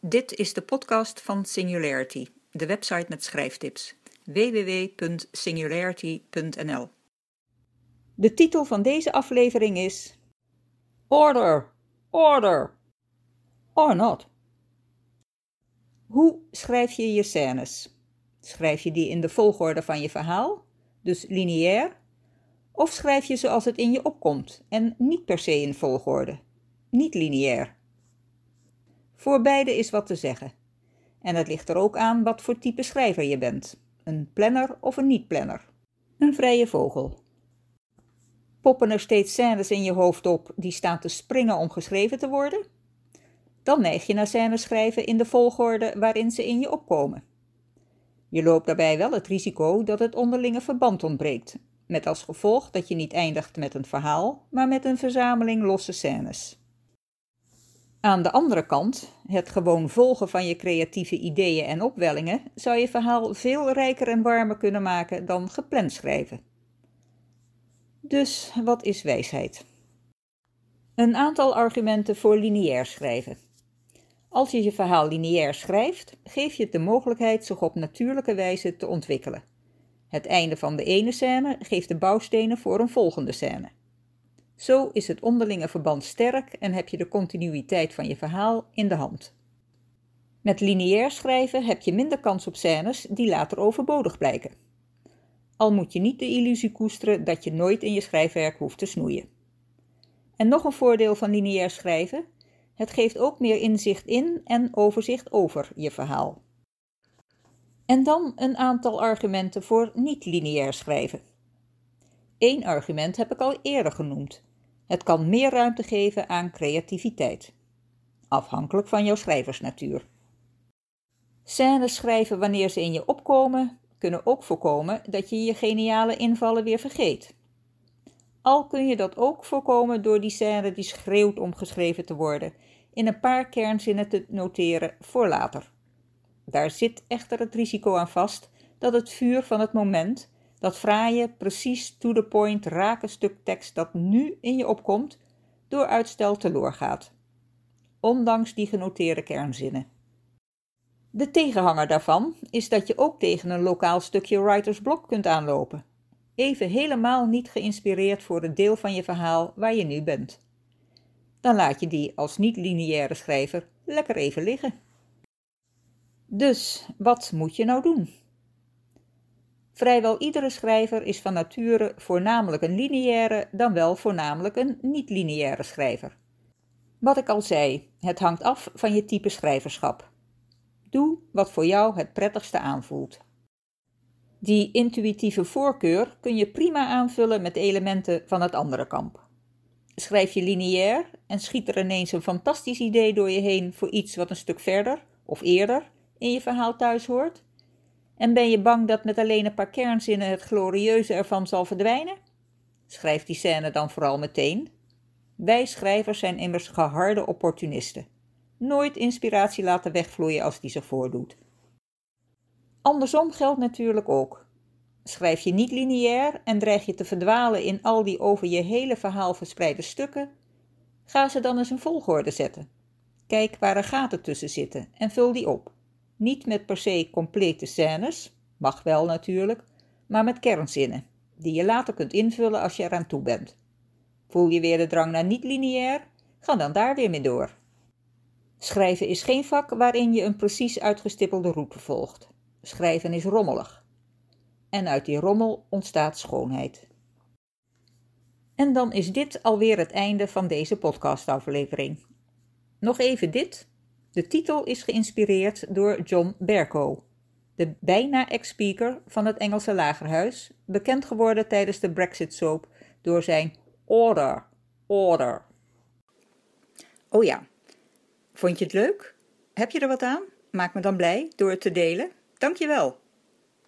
Dit is de podcast van Singularity, de website met schrijftips. www.singularity.nl. De titel van deze aflevering is Order, Order, or not. Hoe schrijf je je scènes? Schrijf je die in de volgorde van je verhaal, dus lineair? Of schrijf je zoals het in je opkomt en niet per se in volgorde, niet lineair? Voor beide is wat te zeggen. En het ligt er ook aan wat voor type schrijver je bent. Een planner of een niet-planner. Een vrije vogel. Poppen er steeds scènes in je hoofd op die staan te springen om geschreven te worden? Dan neig je naar scènes schrijven in de volgorde waarin ze in je opkomen. Je loopt daarbij wel het risico dat het onderlinge verband ontbreekt, met als gevolg dat je niet eindigt met een verhaal, maar met een verzameling losse scènes. Aan de andere kant, het gewoon volgen van je creatieve ideeën en opwellingen, zou je verhaal veel rijker en warmer kunnen maken dan gepland schrijven. Dus wat is wijsheid? Een aantal argumenten voor lineair schrijven. Als je je verhaal lineair schrijft, geef je het de mogelijkheid zich op natuurlijke wijze te ontwikkelen. Het einde van de ene scène geeft de bouwstenen voor een volgende scène. Zo is het onderlinge verband sterk en heb je de continuïteit van je verhaal in de hand. Met lineair schrijven heb je minder kans op scènes die later overbodig blijken. Al moet je niet de illusie koesteren dat je nooit in je schrijfwerk hoeft te snoeien. En nog een voordeel van lineair schrijven: het geeft ook meer inzicht in en overzicht over je verhaal. En dan een aantal argumenten voor niet-lineair schrijven. Eén argument heb ik al eerder genoemd. Het kan meer ruimte geven aan creativiteit. Afhankelijk van jouw schrijversnatuur. Scènes schrijven wanneer ze in je opkomen, kunnen ook voorkomen dat je je geniale invallen weer vergeet. Al kun je dat ook voorkomen door die scène die schreeuwt om geschreven te worden, in een paar kernzinnen te noteren voor later. Daar zit echter het risico aan vast dat het vuur van het moment, dat fraaie, precies to the point rake stuk tekst dat nu in je opkomt, door uitstel teloor gaat. Ondanks die genoteerde kernzinnen. De tegenhanger daarvan is dat je ook tegen een lokaal stukje writersblok kunt aanlopen. Even helemaal niet geïnspireerd voor het deel van je verhaal waar je nu bent. Dan laat je die als niet-lineaire schrijver lekker even liggen. Dus, wat moet je nou doen? Vrijwel iedere schrijver is van nature voornamelijk een lineaire, dan wel voornamelijk een niet-lineaire schrijver. Wat ik al zei, het hangt af van je type schrijverschap. Doe wat voor jou het prettigste aanvoelt. Die intuïtieve voorkeur kun je prima aanvullen met elementen van het andere kamp. Schrijf je lineair en schiet er ineens een fantastisch idee door je heen voor iets wat een stuk verder of eerder in je verhaal thuis hoort? En ben je bang dat met alleen een paar kernzinnen het glorieuze ervan zal verdwijnen? Schrijf die scène dan vooral meteen. Wij schrijvers zijn immers geharde opportunisten. Nooit inspiratie laten wegvloeien als die zich voordoet. Andersom geldt natuurlijk ook. Schrijf je niet lineair en dreig je te verdwalen in al die over je hele verhaal verspreide stukken? Ga ze dan eens in volgorde zetten. Kijk waar er gaten tussen zitten en vul die op. Niet met per se complete scènes, mag wel natuurlijk, maar met kernzinnen, die je later kunt invullen als je eraan toe bent. Voel je weer de drang naar niet-lineair? Ga dan daar weer mee door. Schrijven is geen vak waarin je een precies uitgestippelde route volgt. Schrijven is rommelig. En uit die rommel ontstaat schoonheid. En dan is dit alweer het einde van deze podcastaflevering. Nog even dit. De titel is geïnspireerd door John Bercow, de bijna ex-speaker van het Engelse lagerhuis, bekend geworden tijdens de Brexit-soap door zijn Order, Order. Oh ja, vond je het leuk? Heb je er wat aan? Maak me dan blij door het te delen. Dank je wel.